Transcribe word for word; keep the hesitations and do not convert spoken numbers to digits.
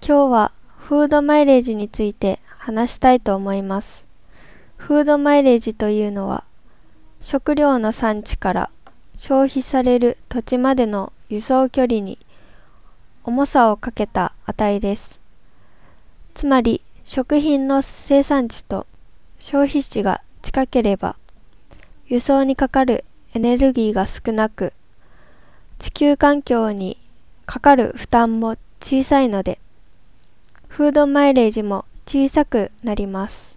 今日はフードマイレージについて話したいと思います。フードマイレージというのは、食料の産地から消費される土地までの輸送距離に重さをかけた値です。つまり、食品の生産地と消費地が近ければ、輸送にかかるエネルギーが少なく、地球環境にかかる負担も小さいので、フードマイレージも小さくなります。